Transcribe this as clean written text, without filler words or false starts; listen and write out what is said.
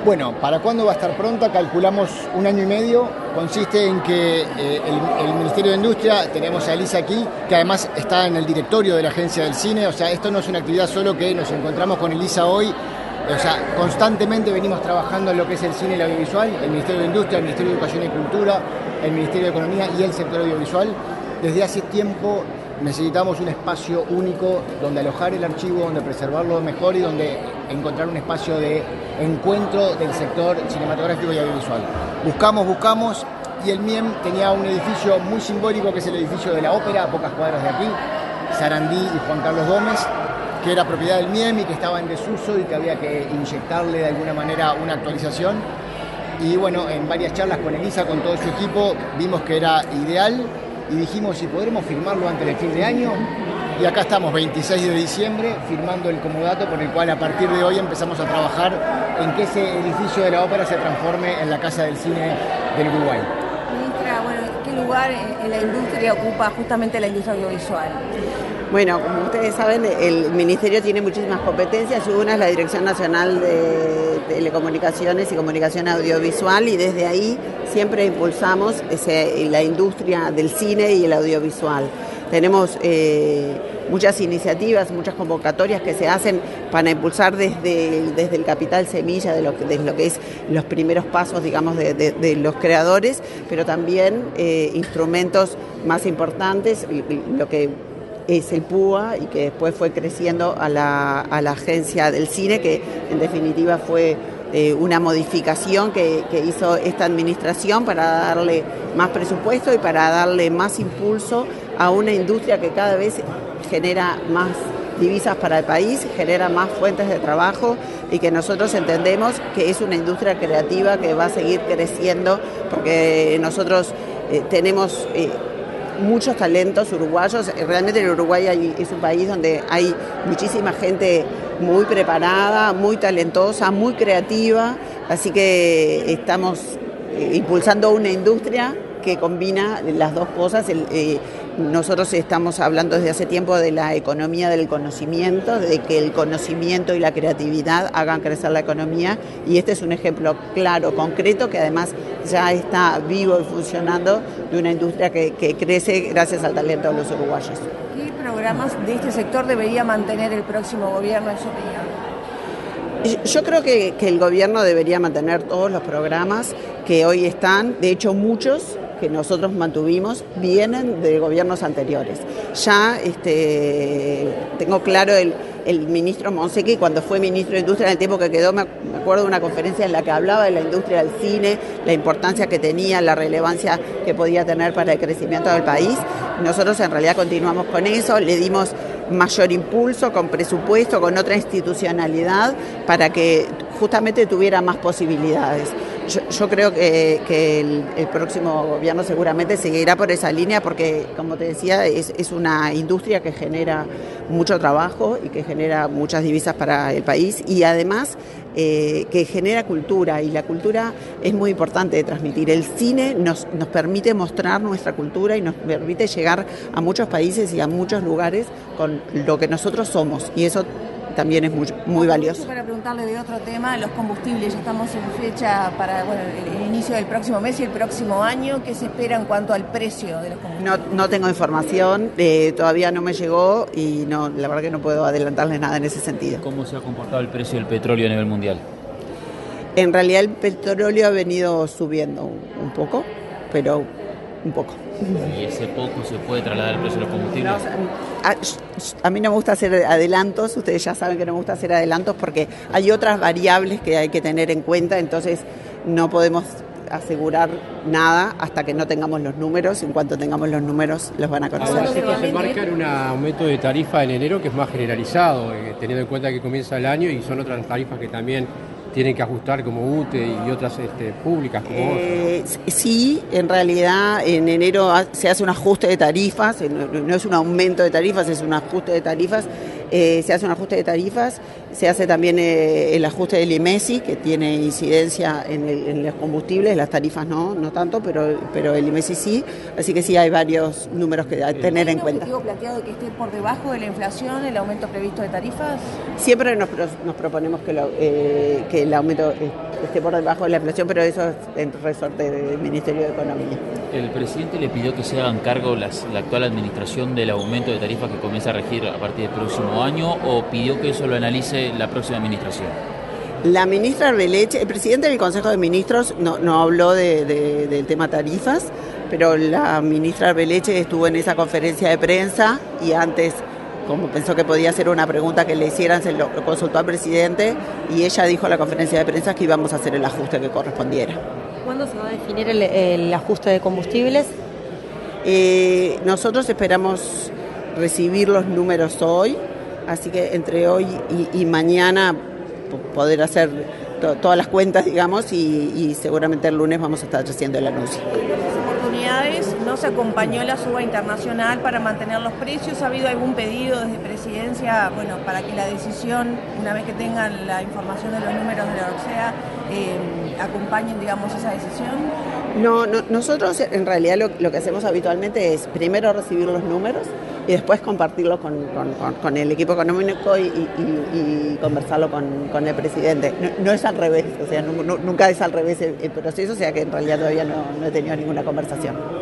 Bueno, ¿para cuándo va a estar pronta? Calculamos 1 año y medio. Consiste en que el Ministerio de Industria, tenemos a Elisa aquí, que además está en el directorio de la Agencia del Cine. O sea, esto no es una actividad solo que nos encontramos con Elisa hoy. O sea, constantemente venimos trabajando en lo que es el cine y el audiovisual, el Ministerio de Industria, el Ministerio de Educación y Cultura, el Ministerio de Economía y el sector audiovisual. Desde hace tiempo necesitamos un espacio único donde alojar el archivo, donde preservarlo mejor y donde encontrar un espacio de encuentro del sector cinematográfico y audiovisual. Buscamos y el MIEM tenía un edificio muy simbólico que es el edificio de la Ópera, a pocas cuadras de aquí, Sarandí y Juan Carlos Gómez, que era propiedad del MIEM y que estaba en desuso y que había que inyectarle de alguna manera una actualización. Y bueno, en varias charlas con Elisa, con todo su equipo, vimos que era ideal y dijimos si podremos firmarlo antes del fin de año. Y acá estamos, 26 de diciembre, firmando el comodato por el cual a partir de hoy empezamos a trabajar en que ese edificio de la Ópera se transforme en la Casa del Cine del Uruguay. Ministra, bueno, ¿qué lugar en la industria ocupa justamente la industria audiovisual? Bueno, como ustedes saben, el Ministerio tiene muchísimas competencias. Una es la Dirección Nacional de Telecomunicaciones y Comunicación Audiovisual, y desde ahí siempre impulsamos la industria del cine y el audiovisual. Tenemos muchas iniciativas, muchas convocatorias que se hacen para impulsar desde el capital semilla de lo que es los primeros pasos, digamos, de los creadores, pero también instrumentos más importantes, lo que es el PUA y que después fue creciendo a la Agencia del Cine, que en definitiva fue una modificación que hizo esta administración para darle más presupuesto y para darle más impulso a una industria que cada vez genera más divisas para el país, genera más fuentes de trabajo y que nosotros entendemos que es una industria creativa que va a seguir creciendo porque nosotros tenemos muchos talentos uruguayos. Realmente el Uruguay es un país donde hay muchísima gente muy preparada, muy talentosa, muy creativa, así que estamos impulsando una industria que combina las dos cosas. Nosotros estamos hablando desde hace tiempo de la economía del conocimiento, de que el conocimiento y la creatividad hagan crecer la economía, y este es un ejemplo claro, concreto, que además ya está vivo y funcionando, de una industria que crece gracias al talento de los uruguayos. ¿Qué programas de este sector debería mantener el próximo gobierno en su opinión? Yo creo que el gobierno debería mantener todos los programas que hoy están. De hecho, muchos que nosotros mantuvimos vienen de gobiernos anteriores. Ya tengo claro el ministro Monsecchi, cuando fue ministro de Industria, en el tiempo que quedó, me acuerdo de una conferencia en la que hablaba de la industria del cine, la importancia que tenía, la relevancia que podía tener para el crecimiento del país. Nosotros en realidad continuamos con eso, le dimos mayor impulso, con presupuesto, con otra institucionalidad, para que justamente tuviera más posibilidades. Yo creo que el próximo gobierno seguramente seguirá por esa línea porque, como te decía, es una industria que genera mucho trabajo y que genera muchas divisas para el país, y además que genera cultura, y la cultura es muy importante de transmitir. El cine nos permite mostrar nuestra cultura y nos permite llegar a muchos países y a muchos lugares con lo que nosotros somos, y eso también es muy valioso. Para preguntarle de otro tema, los combustibles, ya estamos en fecha para el inicio del próximo mes y el próximo año. ¿Qué se espera en cuanto al precio de los combustibles? No tengo información, todavía no me llegó y la verdad que no puedo adelantarles nada en ese sentido. ¿Cómo se ha comportado el precio del petróleo a nivel mundial? En realidad el petróleo ha venido subiendo un poco, pero un poco. ¿Y ese poco se puede trasladar al precio de los combustibles? A mí no me gusta hacer adelantos, ustedes ya saben que no me gusta hacer adelantos porque hay otras variables que hay que tener en cuenta, entonces no podemos asegurar nada hasta que no tengamos los números. En cuanto tengamos los números los van a conocer. Esto se marca en un aumento de tarifa en enero que es más generalizado, teniendo en cuenta que comienza el año y son otras tarifas que también tienen que ajustar, como UTE y otras públicas como vos. Sí, en realidad en enero se hace un ajuste de tarifas, no es un aumento de tarifas, es un ajuste de tarifas. Se hace un ajuste de tarifas, se hace también el ajuste del IMESI, que tiene incidencia en los combustibles, las tarifas no tanto, pero el IMESI sí, así que sí hay varios números que tener en cuenta. ¿Hay un objetivo planteado que esté por debajo de la inflación, el aumento previsto de tarifas? Siempre nos proponemos que el aumento esté por debajo de la inflación, pero eso es el resorte del Ministerio de Economía. El presidente le pidió que se hagan cargo la actual administración del aumento de tarifas que comienza a regir a partir del próximo año, o pidió que eso lo analice la próxima administración. La ministra Arbeleche, el presidente del Consejo de Ministros no habló del tema tarifas, pero la ministra Arbeleche estuvo en esa conferencia de prensa y antes, como pensó que podía ser una pregunta que le hicieran, se lo consultó al presidente y ella dijo en la conferencia de prensa que íbamos a hacer el ajuste que correspondiera. ¿Cuándo se va a definir el ajuste de combustibles? Nosotros esperamos recibir los números hoy, así que entre hoy y mañana poder hacer todas las cuentas, digamos, y seguramente el lunes vamos a estar haciendo el anuncio. Oportunidades, no se acompañó la suba internacional para mantener los precios. ¿Ha habido algún pedido desde Presidencia, bueno, para que la decisión, una vez que tengan la información de los números de la OCDE, acompañen, digamos, esa decisión? No, nosotros en realidad lo que hacemos habitualmente es primero recibir los números y después compartirlos con el equipo económico y conversarlo con el presidente. No es al revés, o sea, nunca es al revés el proceso, o sea que en realidad todavía no he tenido ninguna conversación.